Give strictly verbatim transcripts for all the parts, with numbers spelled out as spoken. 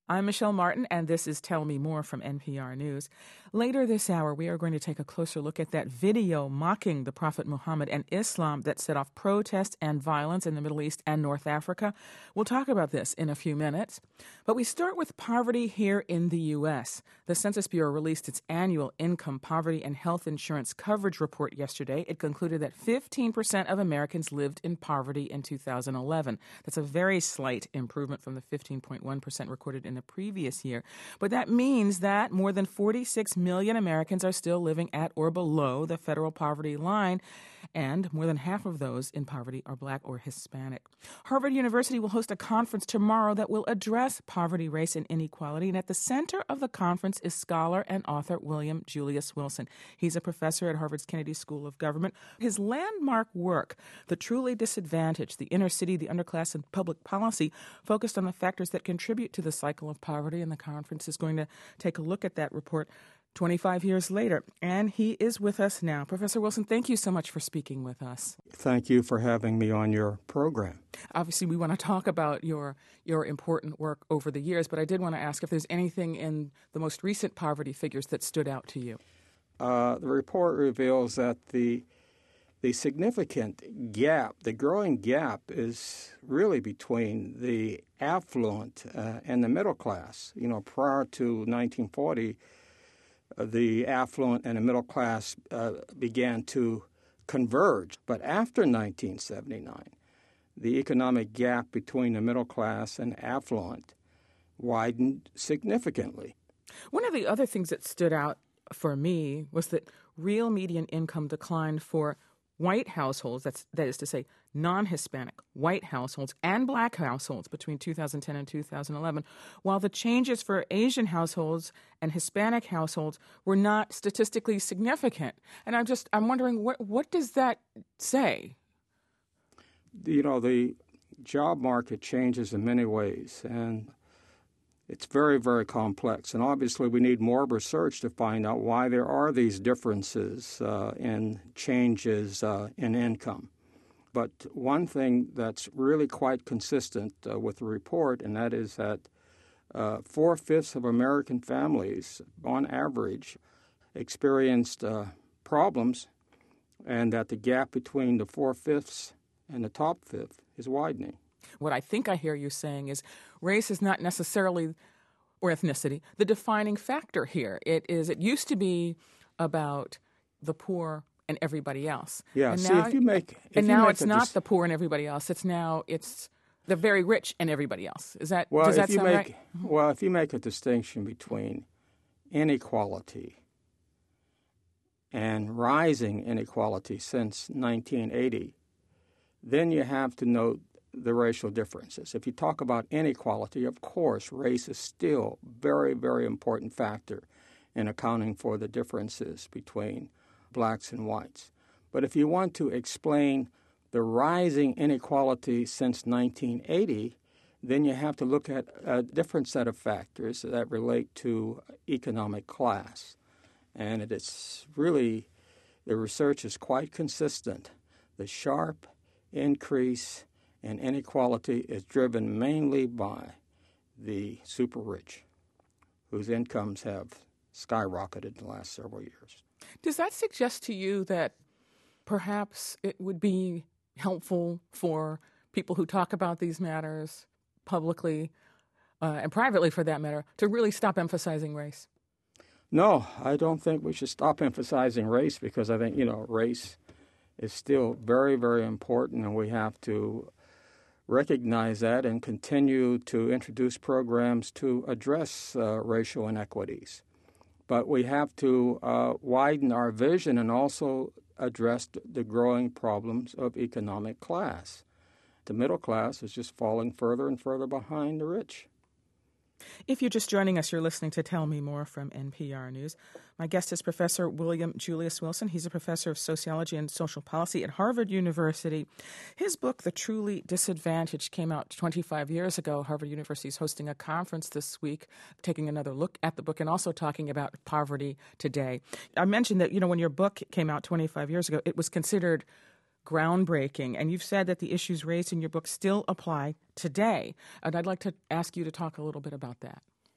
I'm Michelle Martin, and this is Tell Me More from N P R News. Later this hour, we are going to take a closer look at that video mocking the Prophet Muhammad and Islam that set off protests and violence in the Middle East and North Africa. We'll talk about this in a few minutes. But we start with poverty here in the U S. The Census Bureau released its annual income, poverty, and health insurance coverage report yesterday. It concluded that fifteen percent of Americans lived in poverty in two thousand eleven. That's a very slight improvement from the fifteen point one percent recorded in the previous year. But that means that more than forty-six million Americans are still living at or below the federal poverty line, and more than half of those in poverty are Black or Hispanic. Harvard University will host a conference tomorrow that will address poverty, race, and inequality, and at the center of the conference is scholar and author William Julius Wilson. He's a professor at Harvard's Kennedy School of Government. His landmark work, The Truly Disadvantaged, the Inner City, the Underclass, and Public Policy, focused on the factors that contribute to the cycle of poverty, and the conference is going to take a look at that report twenty-five years later. And he is with us now. Professor Wilson, thank you so much for speaking with us. Thank you for having me on your program. Obviously, we want to talk about your your important work over the years, but I did want to ask if there's anything in the most recent poverty figures that stood out to you. Uh, the report reveals that the the significant gap, the growing gap, is really between the affluent uh, and the middle class. You know, prior to nineteen forty, uh, the affluent and the middle class uh, began to converge. But after nineteen seventy-nine, the economic gap between the middle class and affluent widened significantly. One of the other things that stood out for me was that real median income declined for white households, that's, that is to say non-Hispanic white households and Black households between two thousand ten and two thousand eleven, while the changes for Asian households and Hispanic households were not statistically significant. And I'm just, I'm wondering, what what does that say? You know, the job market changes in many ways, and it's very, very complex. And obviously we need more research to find out why there are these differences uh, in changes uh, in income. But one thing that's really quite consistent uh, with the report, and that is that uh, four-fifths of American families, on average, experienced uh, problems, and that the gap between the four-fifths and the top fifth is widening. What I think I hear you saying is race is not necessarily, or ethnicity, the defining factor here. It is. It used to be about the poor and everybody else. Yeah. And see, now, if you make, if and you now make it's a not dis- the poor and everybody else. It's now it's the very rich and everybody else. Is that well, does if that you sound make, right? Well, if you make a distinction between inequality and rising inequality since nineteen eighty, then you have to note the racial differences. If you talk about inequality, of course, race is still a very, very important factor in accounting for the differences between blacks and whites. But if you want to explain the rising inequality since nineteen eighty, then you have to look at a different set of factors that relate to economic class. And it is really, the research is quite consistent. The sharp increase in inequality is driven mainly by the super rich, whose incomes have skyrocketed in the last several years. Does that suggest to you that perhaps it would be helpful for people who talk about these matters publicly uh, and privately, for that matter, to really stop emphasizing race? No, I don't think we should stop emphasizing race, because I think, you know, race is still very, very important, and we have to recognize that and continue to introduce programs to address uh, racial inequities. But we have to uh, widen our vision and also address the growing problems of economic class. The middle class is just falling further and further behind the rich. If you're just joining us, you're listening to Tell Me More from N P R News. My guest is Professor William Julius Wilson. He's a professor of sociology and social policy at Harvard University. His book, The Truly Disadvantaged, came out twenty-five years ago. Harvard University is hosting a conference this week, taking another look at the book and also talking about poverty today. I mentioned that, you know, when your book came out twenty-five years ago, it was considered groundbreaking, and you've said that the issues raised in your book still apply today. And I'd like to ask you to talk a little bit about that.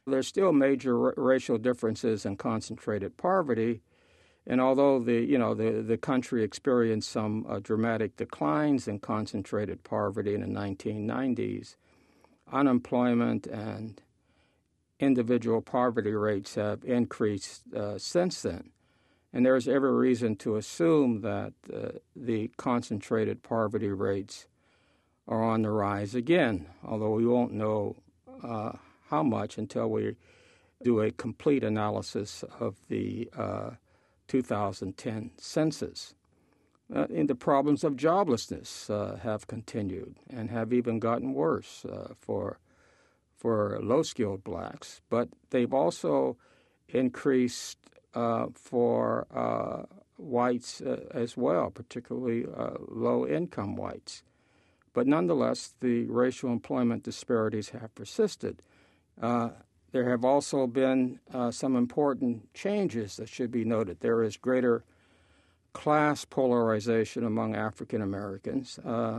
There's still major r- racial differences in concentrated poverty, and although the you know the, the country experienced some uh, dramatic declines in concentrated poverty in the nineteen nineties, unemployment and individual poverty rates have increased uh, since then. And there's every reason to assume that uh, the concentrated poverty rates are on the rise again, although we won't know uh, how much until we do a complete analysis of the uh, two thousand ten census. Uh, and the problems of joblessness uh, have continued and have even gotten worse uh, for for low-skilled blacks, but they've also increased uh, for uh, whites uh, as well, particularly uh, low-income whites. But nonetheless, the racial employment disparities have persisted. Uh, there have also been uh, some important changes that should be noted. There is greater class polarization among African Americans. Uh,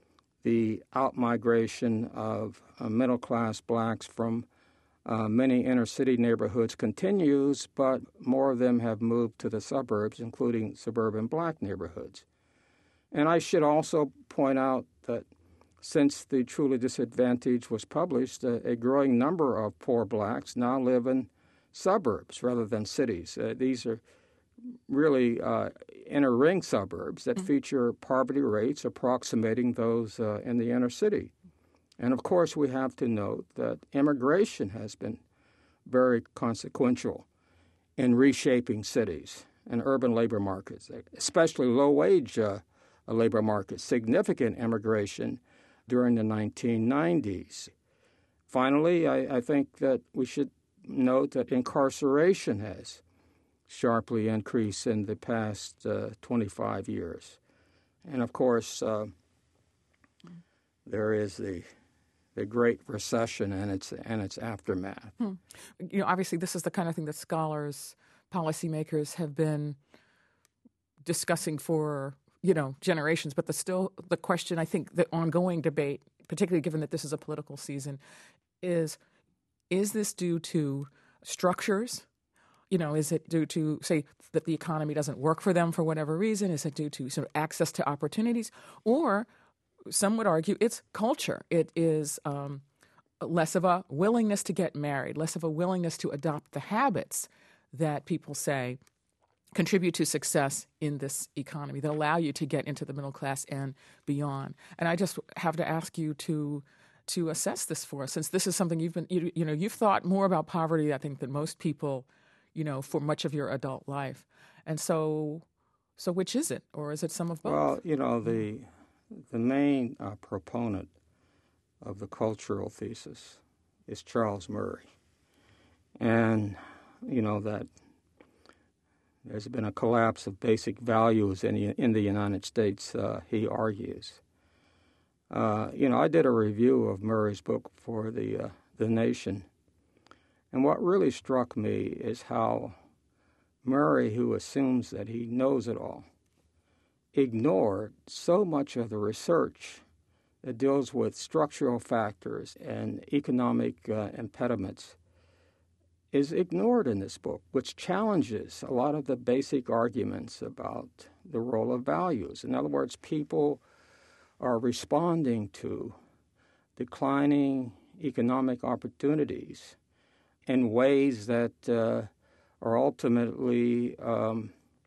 the outmigration of uh, middle-class blacks from uh, many inner-city neighborhoods continues, but more of them have moved to the suburbs, including suburban black neighborhoods. And I should also point out that since The Truly Disadvantaged was published, uh, a growing number of poor blacks now live in suburbs rather than cities. Uh, these are really uh, inner ring suburbs that mm-hmm. feature poverty rates approximating those uh, in the inner city. And of course, we have to note that immigration has been very consequential in reshaping cities and urban labor markets, especially low-wage uh, labor markets, significant immigration during the nineteen nineties. Finally, I, I think that we should note that incarceration has sharply increased in the past uh, twenty-five years. And of course, uh, there is the the Great Recession and its and its aftermath. Hmm. You know, obviously, this is the kind of thing that scholars, policymakers have been discussing for, you know, generations. But the still the question, I think, the ongoing debate, particularly given that this is a political season, is is this due to structures? You know, is it due to, say, that the economy doesn't work for them for whatever reason? Is it due to sort of access to opportunities? Or some would argue it's culture. It is um, less of a willingness to get married, less of a willingness to adopt the habits that people say contribute to success in this economy, that allow you to get into the middle class and beyond. And I just have to ask you to to assess this for us, since this is something you've been, you, you know, you've thought more about poverty, I think, than most people, you know, for much of your adult life. And so, so which is it, or is it some of both? Well, you know, the the main uh, proponent of the cultural thesis is Charles Murray. And, you know, that there's been a collapse of basic values in the, in the United States, uh, he argues. Uh, you know, I did a review of Murray's book for the uh, the Nation. And what really struck me is how Murray, who assumes that he knows it all, ignored so much of the research that deals with structural factors and economic uh, impediments is ignored in this book, which challenges a lot of the basic arguments about the role of values. In other words, people are responding to declining economic opportunities in ways that uh, are ultimately um,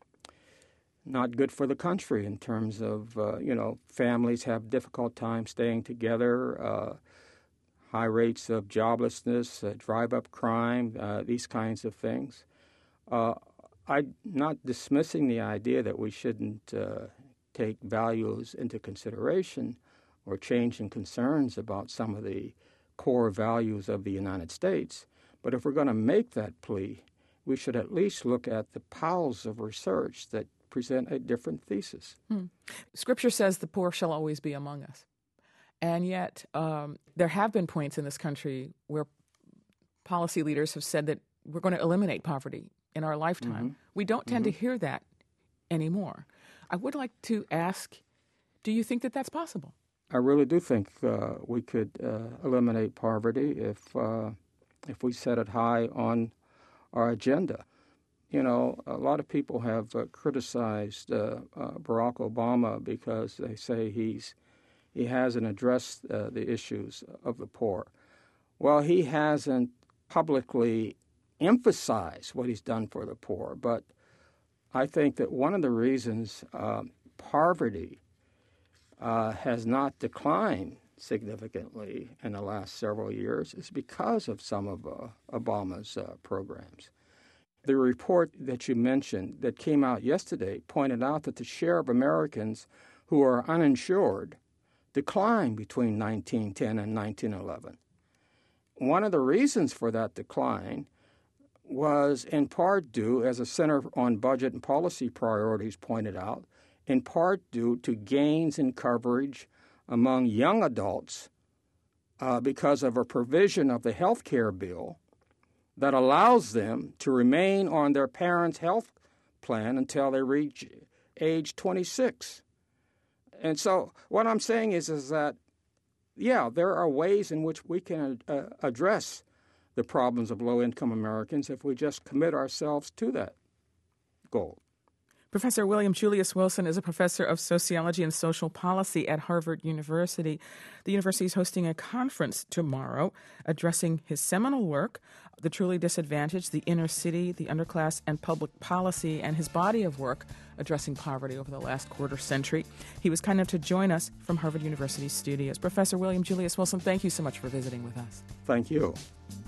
not good for the country in terms of, uh, you know, families have difficult time staying together, uh, high rates of joblessness, uh, drive-up crime, uh, these kinds of things. Uh, I'm not dismissing the idea that we shouldn't uh, take values into consideration or changing concerns about some of the core values of the United States. But if we're going to make that plea, we should at least look at the piles of research that present a different thesis. Hmm. Scripture says the poor shall always be among us. And yet um, there have been points in this country where policy leaders have said that we're going to eliminate poverty in our lifetime. Mm-hmm. We don't tend mm-hmm. to hear that anymore. I would like to ask, do you think that that's possible? I really do think uh, we could uh, eliminate poverty if uh, if we set it high on our agenda. You know, a lot of people have uh, criticized uh, uh, Barack Obama because they say he's he hasn't addressed uh, the issues of the poor. Well, he hasn't publicly emphasized what he's done for the poor, but I think that one of the reasons uh, poverty uh, has not declined significantly in the last several years is because of some of uh, Obama's uh, programs. The report that you mentioned that came out yesterday pointed out that the share of Americans who are uninsured declined between nineteen ten and nineteen eleven. One of the reasons for that decline was in part due, as the Center on Budget and Policy Priorities pointed out, in part due to gains in coverage among young adults uh, because of a provision of the health care bill that allows them to remain on their parents' health plan until they reach age twenty-six. And so what I'm saying is, is that, yeah, there are ways in which we can uh, address the problems of low-income Americans if we just commit ourselves to that goal. Professor William Julius Wilson is a professor of sociology and social policy at Harvard University. The university is hosting a conference tomorrow addressing his seminal work, The Truly Disadvantaged, the Inner City, the Underclass, and Public Policy, and his body of work addressing poverty over the last quarter century. He was kind enough to join us from Harvard University studios. Professor William Julius Wilson, thank you so much for visiting with us. Thank you.